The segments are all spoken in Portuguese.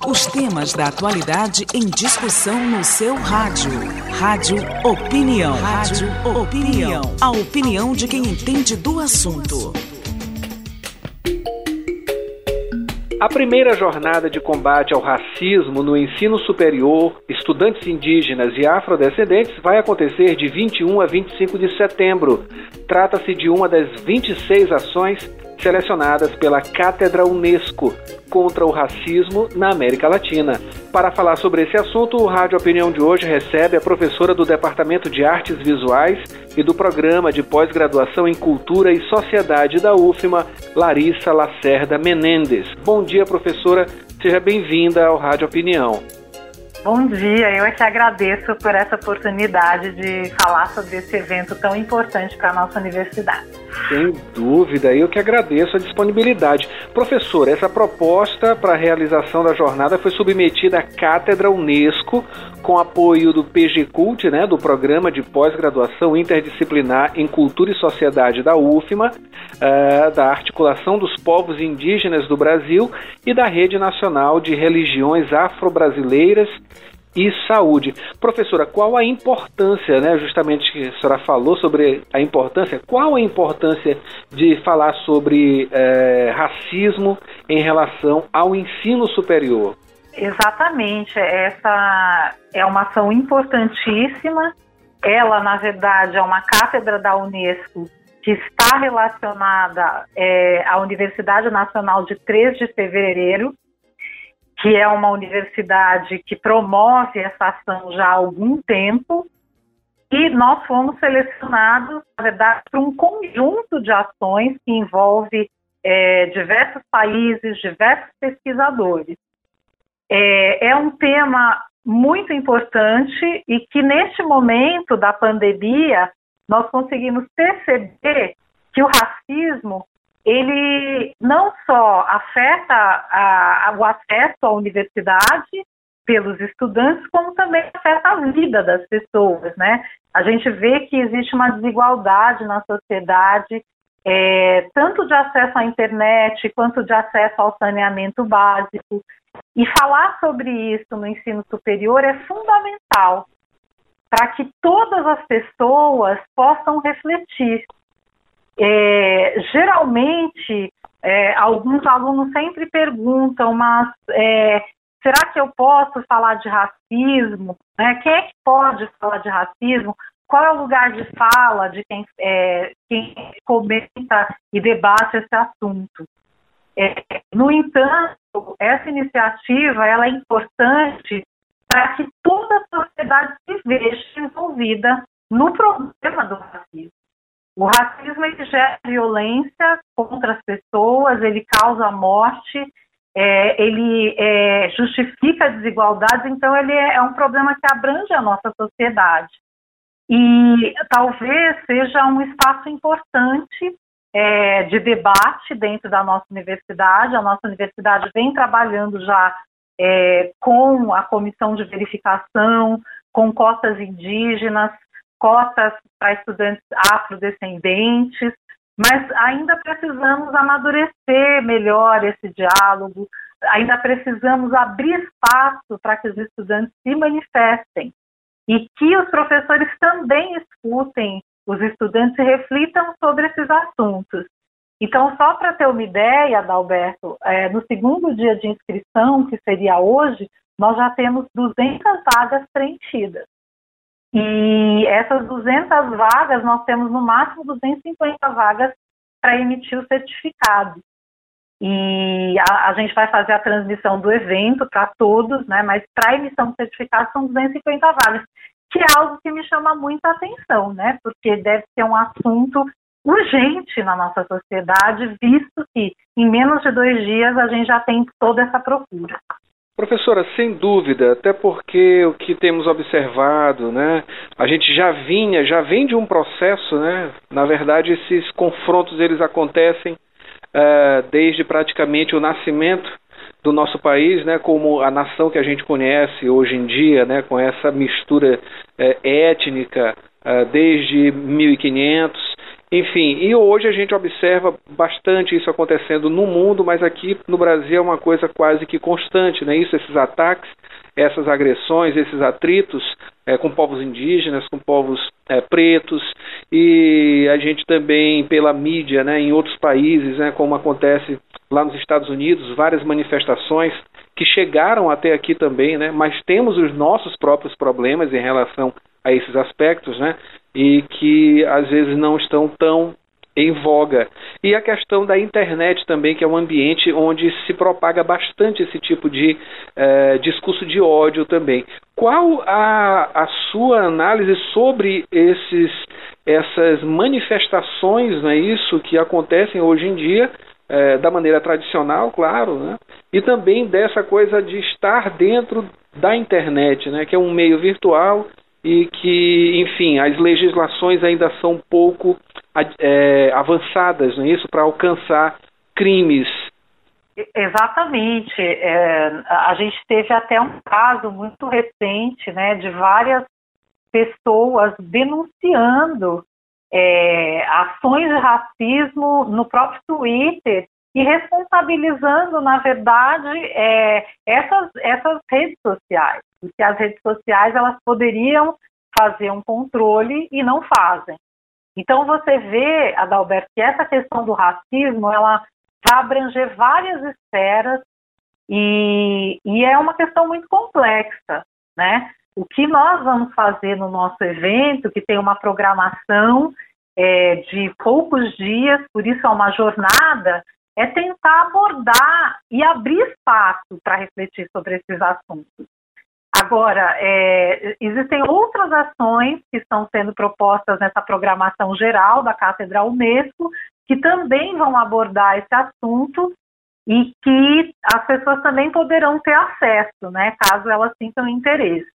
Os temas da atualidade em discussão no seu rádio. Rádio Opinião. Rádio Opinião. A opinião de quem entende do assunto. A primeira jornada de combate ao racismo no ensino superior, estudantes indígenas e afrodescendentes vai acontecer de 21 a 25 de setembro. Trata-se de uma das 26 ações selecionadas pela Cátedra Unesco contra o racismo na América Latina. Para falar sobre esse assunto, o Rádio Opinião de hoje recebe a professora do Departamento de Artes Visuais e do Programa de Pós-Graduação em Cultura e Sociedade da UFMA, Larissa Lacerda Menendez. Bom dia, professora. Seja bem-vinda ao Rádio Opinião. Bom dia, eu é que agradeço por essa oportunidade de falar sobre esse evento tão importante para a nossa universidade. Sem dúvida, eu que agradeço a disponibilidade. Professor, essa proposta para a realização da jornada foi submetida à Cátedra Unesco, com apoio do PGCult, do Programa de Pós-Graduação Interdisciplinar em Cultura e Sociedade da UFMA, da Articulação dos Povos Indígenas do Brasil e da Rede Nacional de Religiões Afro-Brasileiras e Saúde. Professora, qual a importância, justamente que a senhora falou sobre a importância, qual a importância de falar sobre racismo em relação ao ensino superior? Exatamente, essa é uma ação importantíssima. Ela, na verdade, é uma cátedra da Unesco que está relacionada à Universidade Nacional de 3 de Fevereiro, que é uma universidade que promove essa ação já há algum tempo, e nós fomos selecionados, na verdade, para um conjunto de ações que envolve diversos países, diversos pesquisadores. É um tema muito importante e que, neste momento da pandemia, nós conseguimos perceber que o racismo ele não só afeta o acesso à universidade pelos estudantes, como também afeta a vida das pessoas, A gente vê que existe uma desigualdade na sociedade, tanto de acesso à internet, quanto de acesso ao saneamento básico. E falar sobre isso no ensino superior é fundamental para que todas as pessoas possam refletir. Geralmente, alguns alunos sempre perguntam, mas será que eu posso falar de racismo? Quem é que pode falar de racismo? Qual é o lugar de fala de quem comenta e debate esse assunto? No entanto, essa iniciativa ela é importante para que toda a sociedade se veja envolvida no problema do racismo. O racismo ele gera violência contra as pessoas, ele causa morte, ele justifica desigualdades, então ele é um problema que abrange a nossa sociedade. E talvez seja um espaço importante de debate dentro da nossa universidade. A nossa universidade vem trabalhando já com a comissão de verificação, com cotas indígenas, cotas para estudantes afrodescendentes, mas ainda precisamos amadurecer melhor esse diálogo, ainda precisamos abrir espaço para que os estudantes se manifestem e que os professores também escutem os estudantes e reflitam sobre esses assuntos. Então, só para ter uma ideia, Adalberto, no segundo dia de inscrição, que seria hoje, nós já temos 200 vagas preenchidas. E essas 200 vagas, nós temos no máximo 250 vagas para emitir o certificado. E a gente vai fazer a transmissão do evento para todos, mas para a emissão do certificado são 250 vagas, que é algo que me chama muita atenção, porque deve ser um assunto urgente na nossa sociedade, visto que em menos de 2 dias a gente já tem toda essa procura. Professora, sem dúvida, até porque o que temos observado, a gente já vem de um processo, na verdade esses confrontos eles acontecem desde praticamente o nascimento do nosso país, como a nação que a gente conhece hoje em dia, com essa mistura étnica desde 1500, Enfim, e hoje a gente observa bastante isso acontecendo no mundo, mas aqui no Brasil é uma coisa quase que constante, né? Isso, esses ataques, essas agressões, esses atritos com povos indígenas, com povos pretos, e a gente também, pela mídia, né, em outros países, né, como acontece lá nos Estados Unidos, várias manifestações que chegaram até aqui também, né, mas temos os nossos próprios problemas em relação a esses aspectos, né, e que às vezes não estão tão em voga. E a questão da internet também, que é um ambiente onde se propaga bastante esse tipo de discurso de ódio também. Qual a sua análise sobre essas manifestações, não é isso, que acontecem hoje em dia, da maneira tradicional, claro, né? E também dessa coisa de estar dentro da internet, né, que é um meio virtual e que, enfim, as legislações ainda são um pouco avançadas, não é isso, para alcançar crimes. Exatamente. A gente teve até um caso muito recente, né, de várias pessoas denunciando ações de racismo no próprio Twitter e responsabilizando, na verdade, essas redes sociais, porque as redes sociais elas poderiam fazer um controle e não fazem. Então você vê, Adalberto, que essa questão do racismo ela vai abranger várias esferas e é uma questão muito complexa, né? O que nós vamos fazer no nosso evento, que tem uma programação de poucos dias, por isso é uma jornada, é tentar abordar e abrir espaço para refletir sobre esses assuntos. Agora, existem outras ações que estão sendo propostas nessa programação geral da Cátedra Unesco, que também vão abordar esse assunto e que as pessoas também poderão ter acesso, né, caso elas sintam interesse.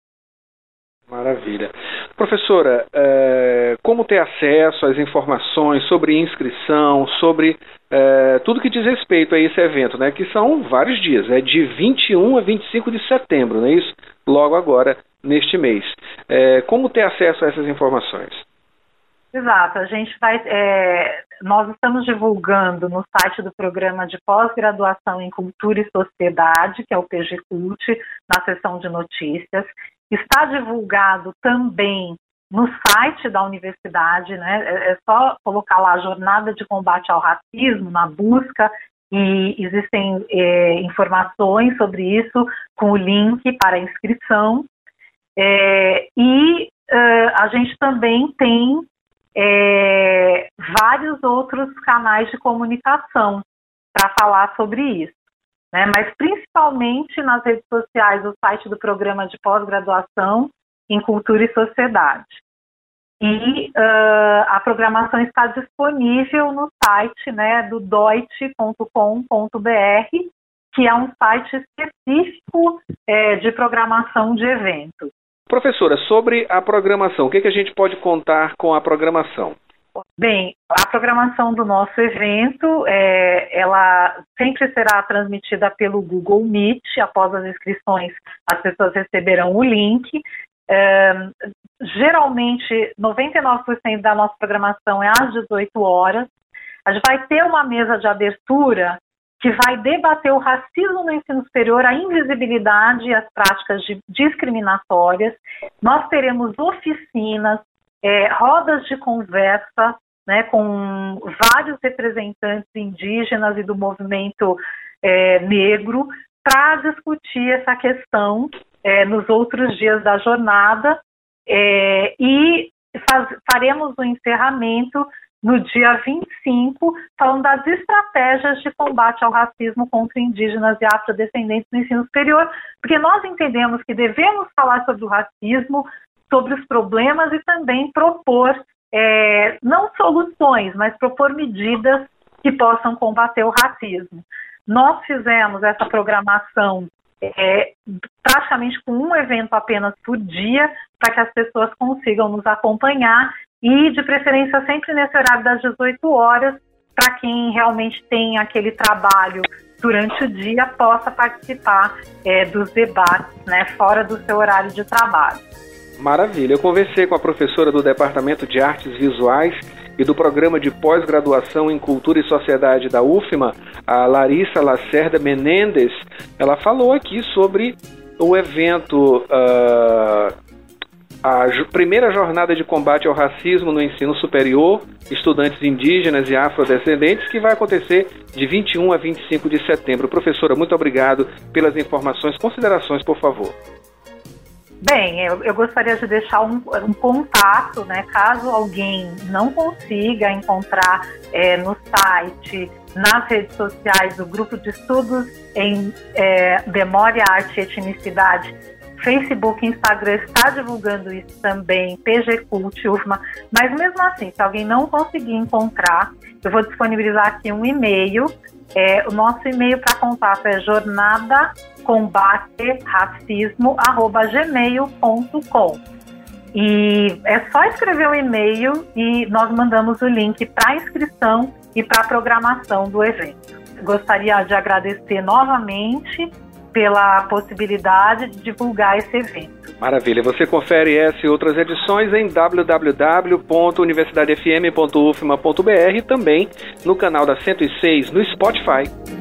Maravilha. Professora, como ter acesso às informações sobre inscrição, sobre tudo que diz respeito a esse evento, né? Que são vários dias, de 21 a 25 de setembro, não é isso? Logo agora, neste mês. Como ter acesso a essas informações? Exato, a gente nós estamos divulgando no site do Programa de Pós-Graduação em Cultura e Sociedade, que é o PGCult, na seção de notícias. Está divulgado também no site da universidade, né? É só colocar lá a Jornada de Combate ao Racismo na busca e existem informações sobre isso com o link para inscrição. A gente também tem vários outros canais de comunicação para falar sobre isso, né? Mas principalmente nas redes sociais, o site do Programa de Pós-Graduação em Cultura e Sociedade. E a programação está disponível no site, né, do deutsche.com.br, que é um site específico de programação de eventos. Professora, sobre a programação, o que a gente pode contar com a programação? Bem, a programação do nosso evento, ela sempre será transmitida pelo Google Meet. Após as inscrições, as pessoas receberão o link. Geralmente, 99% da nossa programação é às 18 horas. A gente vai ter uma mesa de abertura que vai debater o racismo no ensino superior, a invisibilidade e as práticas discriminatórias. Nós teremos oficinas, rodas de conversa, né, com vários representantes indígenas e do movimento negro para discutir essa questão nos outros dias da jornada e faremos o encerramento no dia 25, falando das estratégias de combate ao racismo contra indígenas e afrodescendentes no ensino superior, porque nós entendemos que devemos falar sobre o racismo, sobre os problemas e também propor, não soluções, mas propor medidas que possam combater o racismo. Nós fizemos essa programação praticamente com um evento apenas por dia, para que as pessoas consigam nos acompanhar e, de preferência, sempre nesse horário das 18 horas, para quem realmente tem aquele trabalho durante o dia, possa participar dos debates, né, fora do seu horário de trabalho. Maravilha. Eu conversei com a professora do Departamento de Artes Visuais e do Programa de Pós-Graduação em Cultura e Sociedade da UFMA, a Larissa Lacerda Menendez, ela falou aqui sobre o evento, a primeira jornada de combate ao racismo no ensino superior, estudantes indígenas e afrodescendentes, que vai acontecer de 21 a 25 de setembro. Professora, muito obrigado pelas informações. Considerações, por favor. Bem, eu gostaria de deixar um contato, né, caso alguém não consiga encontrar no site, nas redes sociais, o grupo de estudos em Memória, Arte e Etnicidade, Facebook, Instagram está divulgando isso também, PG Cult, UFMA, mas mesmo assim, se alguém não conseguir encontrar, eu vou disponibilizar aqui um e-mail. O nosso e-mail para contato é jornadacombateracismo@gmail.com. E é só escrever o e-mail e nós mandamos o link para a inscrição e para a programação do evento. Gostaria de agradecer novamente pela possibilidade de divulgar esse evento. Maravilha. Você confere essa e outras edições em www.universidadefm.ufma.br e também no canal da 106 no Spotify.